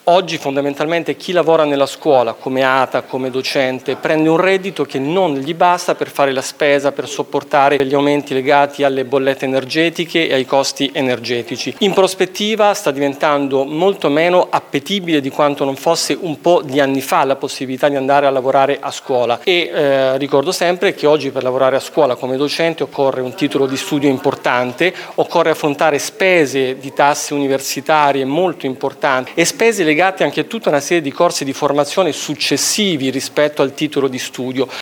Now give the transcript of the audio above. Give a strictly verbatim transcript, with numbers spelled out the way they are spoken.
Oggi fondamentalmente chi lavora nella scuola come A T A, come docente, prende un reddito che non gli basta per fare la spesa, per sopportare gli aumenti legati alle bollette energetiche e ai costi energetici. In prospettiva sta diventando molto meno appetibile di quanto non fosse un po' di anni fa la possibilità di andare a lavorare a scuola e eh, ricordo sempre che oggi per lavorare a scuola come docente occorre un titolo di studio importante, occorre affrontare spese di tasse universitarie molto importanti e spese legate anche a tutta una serie di corsi di formazione successivi rispetto al titolo di studio.